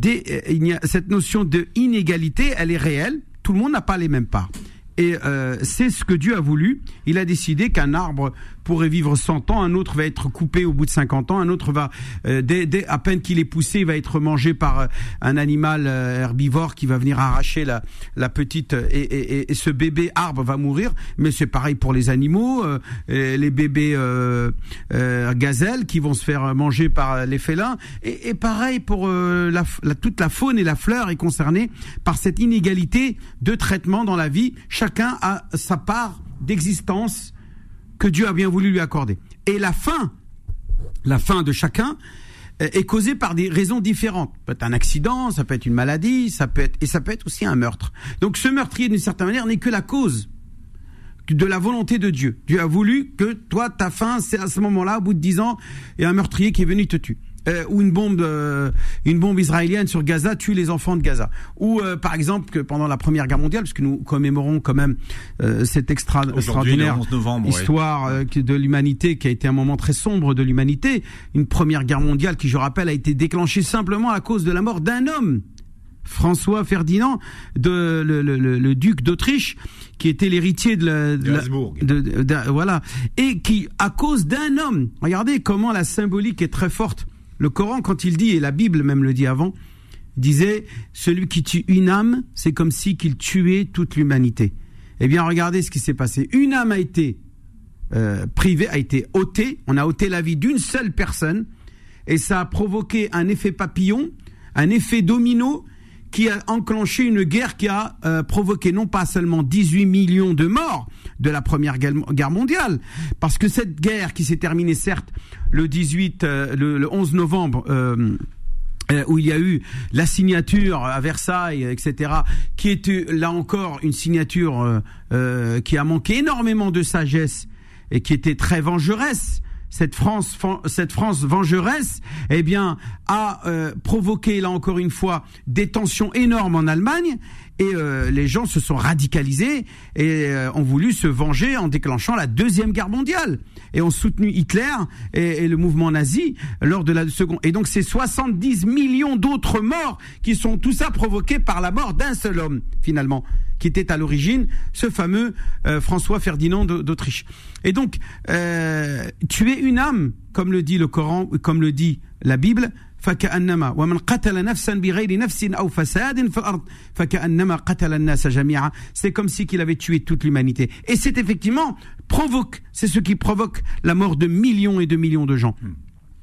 Speaker 3: il y a cette notion de inégalité, elle est réelle. Tout le monde n'a pas les mêmes parts. Et euh, c'est ce que Dieu a voulu. Il a décidé qu'un arbre pourrait vivre cent ans, un autre va être coupé au bout de cinquante ans, un autre va, euh, dès, dès, à peine qu'il est poussé, il va être mangé par euh, un animal euh, herbivore qui va venir arracher la, la petite... Euh, et, et, et ce bébé arbre va mourir, mais c'est pareil pour les animaux, euh, les bébés euh, euh, gazelles qui vont se faire manger par les félins, et, et pareil pour euh, la, la, toute la faune et la fleur est concernée par cette inégalité de traitement dans la vie. Chacun a sa part d'existence que Dieu a bien voulu lui accorder. Et la fin, la fin de chacun est causée par des raisons différentes. Ça peut être un accident, ça peut être une maladie, ça peut être, et ça peut être aussi un meurtre. Donc ce meurtrier, d'une certaine manière, n'est que la cause de la volonté de Dieu. Dieu a voulu que toi, ta fin, c'est à ce moment-là, au bout de dix ans, il y a un meurtrier qui est venu te tuer. Euh, ou une bombe, euh, une bombe israélienne sur Gaza tue les enfants de Gaza. Ou euh, par exemple que pendant la Première Guerre mondiale, puisque nous commémorons quand même euh, cette extra, extraordinaire
Speaker 2: onze novembre,
Speaker 3: histoire
Speaker 2: ouais.
Speaker 3: euh, de l'humanité, qui a été un moment très sombre de l'humanité, une Première Guerre mondiale qui, je rappelle, a été déclenchée simplement à cause de la mort d'un homme, François Ferdinand, de, le, le, le, le duc d'Autriche, qui était l'héritier de la, de, la, de, de, de voilà, et qui, à cause d'un homme, regardez comment la symbolique est très forte. Le Coran, quand il dit, et la Bible même le dit avant, disait, celui qui tue une âme, c'est comme si qu'il tuait toute l'humanité. Eh bien, regardez ce qui s'est passé. Une âme a été euh, privée, a été ôtée. On a ôté la vie d'une seule personne, et ça a provoqué un effet papillon, un effet domino, qui a enclenché une guerre qui a euh, provoqué non pas seulement dix-huit millions de morts de la Première Guerre mondiale, parce que cette guerre qui s'est terminée certes le dix-huit, euh, le, le onze novembre, euh, euh, où il y a eu la signature à Versailles, et cetera, qui était là encore une signature euh, euh, qui a manqué énormément de sagesse et qui était très vengeresse. Cette France, cette France vengeresse, eh bien, a euh, provoqué là encore une fois des tensions énormes en Allemagne, et euh, les gens se sont radicalisés et euh, ont voulu se venger en déclenchant la deuxième guerre mondiale, et ont soutenu Hitler et, et le mouvement nazi lors de la seconde. Et donc c'est soixante-dix millions d'autres morts qui sont tout ça provoqués par la mort d'un seul homme finalement, qui était à l'origine ce fameux euh, François Ferdinand d'Autriche. Et donc, euh, tuer une âme, comme le dit le Coran, comme le dit la Bible, فكأنما ومن قتل نفسا بغير نفس أو فساد في الأرض فكأنما قتل الناس جميعا. C'est comme si qu'il avait tué toute l'humanité. Et c'est effectivement provoque, c'est ce qui provoque la mort de millions et de millions de gens.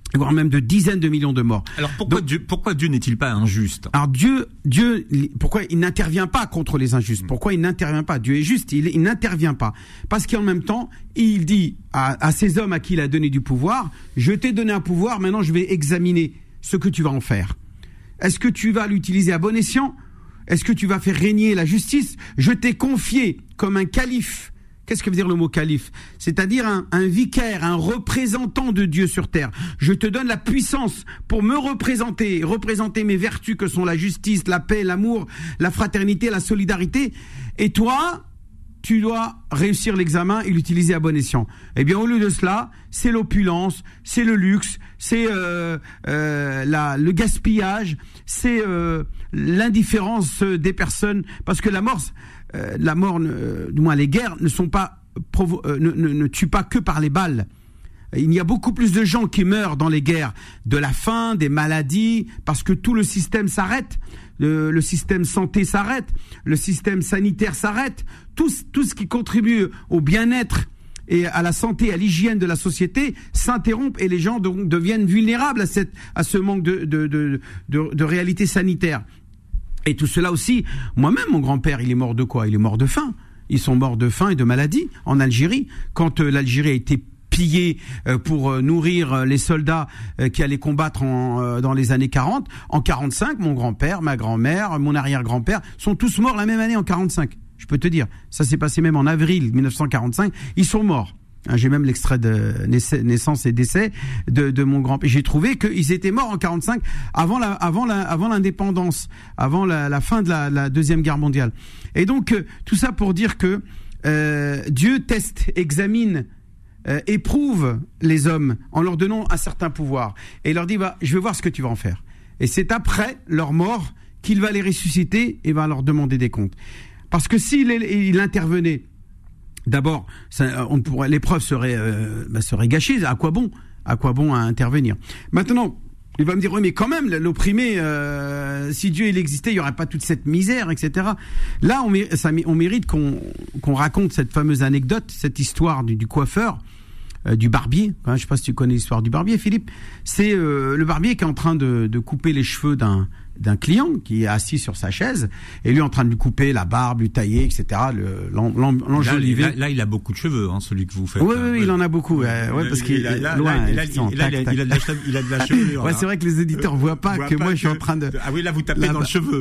Speaker 3: voire même de dizaines de millions de morts.
Speaker 2: Alors pourquoi Donc, Dieu, pourquoi Dieu n'est-il pas injuste ?
Speaker 3: Alors Dieu, Dieu, pourquoi il n'intervient pas contre les injustes ? Pourquoi il n'intervient pas ? Dieu est juste, il, il n'intervient pas. Parce qu'en même temps, il dit à, à ces hommes à qui il a donné du pouvoir, je t'ai donné un pouvoir, maintenant je vais examiner ce que tu vas en faire. Est-ce que tu vas l'utiliser à bon escient ? Est-ce que tu vas faire régner la justice ? Je t'ai confié comme un calife. Qu'est-ce que veut dire le mot calife ? C'est-à-dire un, un vicaire, un représentant de Dieu sur terre. Je te donne la puissance pour me représenter, représenter mes vertus que sont la justice, la paix, l'amour, la fraternité, la solidarité. Et toi, tu dois réussir l'examen et l'utiliser à bon escient. Eh bien, au lieu de cela, c'est l'opulence, c'est le luxe, c'est euh, euh, la, le gaspillage, c'est euh, l'indifférence des personnes. Parce que la mort... Euh, la mort, euh, du moins les guerres, ne sont pas provo- euh, ne, ne, ne tuent pas que par les balles. Il y a beaucoup plus de gens qui meurent dans les guerres de la faim, des maladies, parce que tout le système s'arrête, le, le système santé s'arrête, le système sanitaire s'arrête, tout, tout ce qui contribue au bien-être et à la santé, à l'hygiène de la société s'interrompt et les gens donc deviennent vulnérables à, cette, à ce manque de, de, de, de, de réalité sanitaire. Et tout cela aussi, moi-même, mon grand-père, il est mort de quoi ? Il est mort de faim. Ils sont morts de faim et de maladie en Algérie. Quand euh, l'Algérie a été pillée euh, pour euh, nourrir euh, les soldats euh, qui allaient combattre en, euh, dans les années quarante, en quarante-cinq, mon grand-père, ma grand-mère, mon arrière-grand-père sont tous morts la même année en quarante-cinq. Je peux te dire, ça s'est passé même en avril mille neuf cent quarante-cinq. Ils sont morts. J'ai même l'extrait de naissance et décès de, de mon grand-père. J'ai trouvé qu'ils étaient morts en quarante-cinq, avant la, avant la, avant l'indépendance, avant la, la fin de la, la deuxième guerre mondiale. Et donc euh, tout ça pour dire que euh, Dieu teste, examine, euh, éprouve les hommes en leur donnant un certain pouvoir et il leur dit bah, je veux voir ce que tu vas en faire. Et c'est après leur mort qu'il va les ressusciter et va leur demander des comptes. Parce que s'il il intervenait, d'abord, ça, on pourrait, l'épreuve serait, euh, bah, serait gâchée. À quoi bon ? À quoi bon à intervenir ? Maintenant, il va me dire, oui, mais quand même, l'opprimé, euh, si Dieu il existait, il n'y aurait pas toute cette misère, et cetera. Là, on, ça, on mérite qu'on, qu'on raconte cette fameuse anecdote, cette histoire du, du coiffeur, euh, du barbier. Hein, je ne sais pas si tu connais l'histoire du barbier, Philippe. C'est euh, le barbier qui est en train de, de couper les cheveux d'un d'un client qui est assis sur sa chaise et lui en train de lui couper la barbe, lui tailler, et cetera. Le, l'en, l'en, l'enjoliver.
Speaker 2: Là, là, là, il a beaucoup de cheveux, hein, celui que vous faites.
Speaker 3: Oui, oui, oui, il en a beaucoup. Euh, ouais, parce qu'il est loin.
Speaker 2: Il a de la chevelure.
Speaker 3: Ouais, c'est vrai que les éditeurs voient pas que moi je suis en train de.
Speaker 2: Ah oui, là vous tapez dans le cheveu.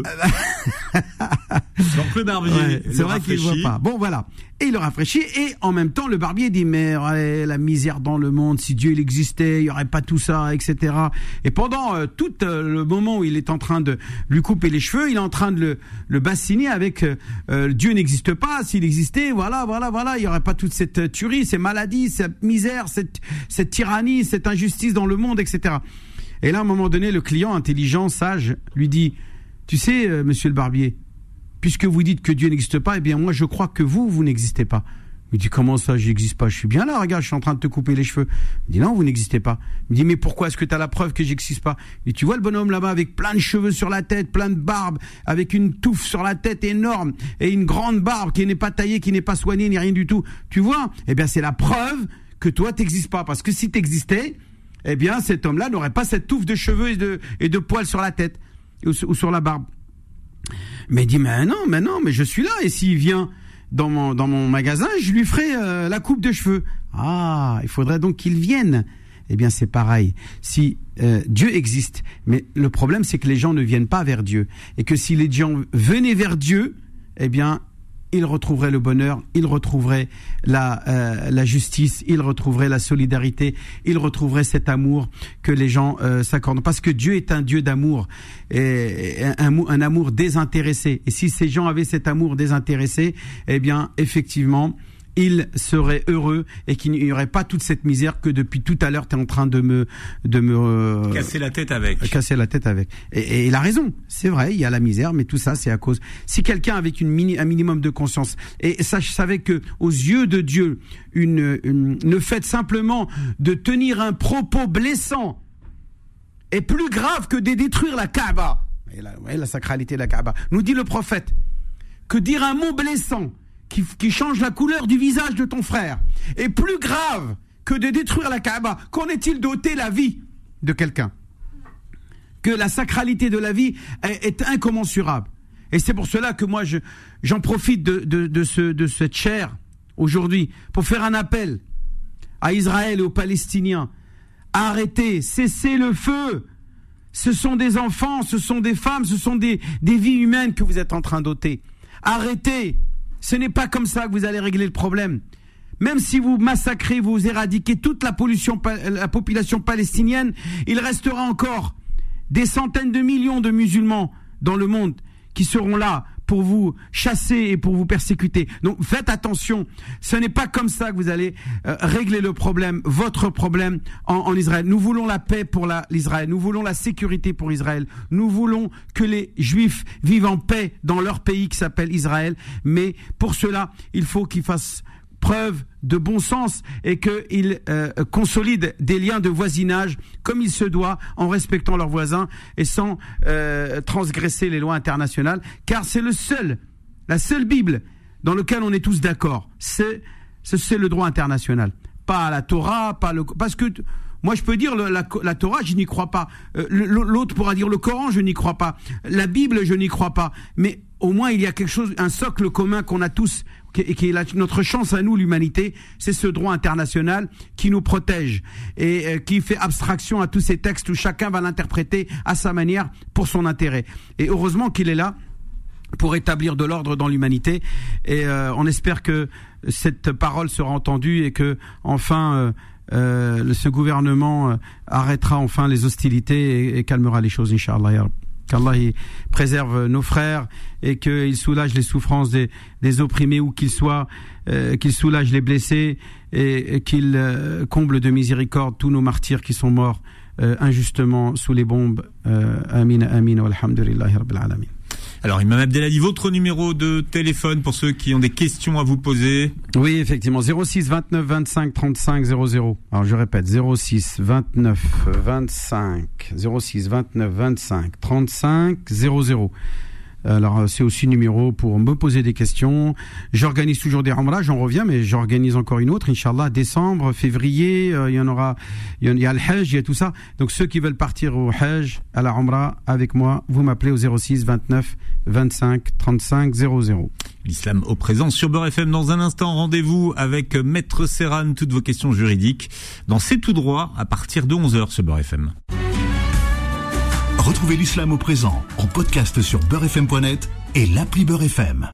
Speaker 2: Donc le barbier,
Speaker 3: ouais, c'est vrai qu'il voit pas. Bon, voilà. Et il le rafraîchit et en même temps le barbier dit mais ouais, la misère dans le monde, si Dieu il existait, il y aurait pas tout ça, et cetera. Et pendant euh, tout euh, le moment où il est en train de lui couper les cheveux, il est en train de le, le bassiner avec euh, Dieu n'existe pas, s'il existait, voilà, voilà, voilà, il y aurait pas toute cette tuerie, ces maladies, cette misère, cette, cette tyrannie, cette injustice dans le monde, et cetera. Et là, à un moment donné, le client intelligent, sage, lui dit, tu sais, euh, monsieur le barbier, puisque vous dites que Dieu n'existe pas, eh bien moi je crois que vous, vous n'existez pas. Il me dit, comment ça, je n'existe pas ? Je suis bien là, regarde, je suis en train de te couper les cheveux. Il me dit, non, vous n'existez pas. Il me dit, mais pourquoi est-ce que tu as la preuve que j'existe pas ? Il me dit, tu vois le bonhomme là-bas avec plein de cheveux sur la tête, plein de barbe, avec une touffe sur la tête énorme, et une grande barbe qui n'est pas taillée, qui n'est pas soignée, ni rien du tout. Tu vois ? Eh bien c'est la preuve que toi t'existes pas. Parce que si t'existais, eh bien cet homme-là n'aurait pas cette touffe de cheveux et de, et de poils sur la tête, ou, ou sur la barbe. Mais il dit, mais non, mais non, mais je suis là, et s'il vient dans mon, dans mon magasin, je lui ferai euh, la coupe de cheveux. Ah, il faudrait donc qu'il vienne. Eh bien, c'est pareil. Si euh, Dieu existe, mais le problème, c'est que les gens ne viennent pas vers Dieu. Et que si les gens venaient vers Dieu, eh bien, ils retrouveraient le bonheur, ils retrouveraient la, euh, la justice, ils retrouveraient la solidarité, ils retrouveraient cet amour que les gens euh, s'accordent. Parce que Dieu est un Dieu d'amour, et un, un, un amour désintéressé. Et si ces gens avaient cet amour désintéressé, eh bien, effectivement, ils seraient heureux et qu'il n'y aurait pas toute cette misère que depuis tout à l'heure tu es en train de me de me euh,
Speaker 2: casser la tête avec.
Speaker 3: Casser la tête avec. Et, et il a raison, c'est vrai, il y a la misère, mais tout ça c'est à cause. Si quelqu'un avec une mini, un minimum de conscience, et ça je savais que aux yeux de Dieu, une, une le fait simplement de tenir un propos blessant est plus grave que de détruire la Kaaba. Et la, ouais, la sacralité de la Kaaba. Nous dit le prophète que dire un mot blessant Qui, qui change la couleur du visage de ton frère est plus grave que de détruire la Kaaba. Qu'en est-il d'ôter la vie de quelqu'un, que la sacralité de la vie est, est incommensurable. Et c'est pour cela que moi, je, j'en profite de, de, de, ce, de cette chaire aujourd'hui pour faire un appel à Israël et aux Palestiniens. Arrêtez, cessez le feu. Ce sont des enfants, ce sont des femmes, ce sont des, des vies humaines que vous êtes en train d'ôter. Arrêtez. Ce n'est pas comme ça que vous allez régler le problème. Même si vous massacrez, vous éradiquez toute la, pollution, la population palestinienne, il restera encore des centaines de millions de musulmans dans le monde qui seront là pour vous chasser et pour vous persécuter. Donc faites attention, ce n'est pas comme ça que vous allez euh, régler le problème, votre problème en, en Israël. Nous voulons la paix pour la, l'Israël, nous voulons la sécurité pour Israël, nous voulons que les Juifs vivent en paix dans leur pays qui s'appelle Israël, mais pour cela, il faut qu'ils fassent preuve de bon sens et qu'ils euh, consolident des liens de voisinage comme il se doit en respectant leurs voisins et sans euh, transgresser les lois internationales, car c'est le seul, la seule Bible dans laquelle on est tous d'accord, c'est, c'est le droit international, pas la Torah, pas le, parce que t- moi je peux dire le, la, la Torah, je n'y crois pas, euh, l'autre pourra dire le Coran, je n'y crois pas, la Bible, je n'y crois pas, mais au moins il y a quelque chose, un socle commun qu'on a tous, et qui est la, notre chance à nous, l'humanité, c'est ce droit international qui nous protège et euh, qui fait abstraction à tous ces textes où chacun va l'interpréter à sa manière pour son intérêt. Et heureusement qu'il est là pour établir de l'ordre dans l'humanité. Et euh, on espère que cette parole sera entendue et que enfin euh, euh, ce gouvernement euh, arrêtera enfin les hostilités et, et calmera les choses, Inch'Allah, ya Rabbi. Qu'Allah il préserve nos frères et qu'il soulage les souffrances des, des opprimés où qu'ils soient, euh, qu'il soulage les blessés et, et qu'il euh, comble de miséricorde tous nos martyrs qui sont morts euh, injustement sous les bombes. Euh, amin, amin, walhamdulillahi rabbil alamin.
Speaker 2: Alors Imam Abdelhadi, votre numéro de téléphone pour ceux qui ont des questions à vous poser.
Speaker 3: Oui, effectivement, zéro six vingt-neuf vingt-cinq trente-cinq zéro zéro. Alors je répète, zéro six vingt-neuf vingt-cinq zéro six vingt-neuf vingt-cinq trente-cinq zéro zéro. Alors c'est aussi numéro pour me poser des questions. J'organise toujours des Umrah, j'en reviens, mais j'organise encore une autre, Inch'Allah, décembre, février, euh, il y en aura, il y a le Hajj, il y a tout ça. Donc ceux qui veulent partir au Hajj, à la Umrah, avec moi, vous m'appelez au zéro six vingt-neuf vingt-cinq trente-cinq zéro zéro.
Speaker 2: L'islam au présent sur Beurre F M. Dans un instant, rendez-vous avec Maître Serran, toutes vos questions juridiques, dans C'est tout droit, à partir de onze heures sur Beurre F M.
Speaker 1: Retrouvez l'islam au présent en podcast sur beurre f m point net et l'appli Beurre F M.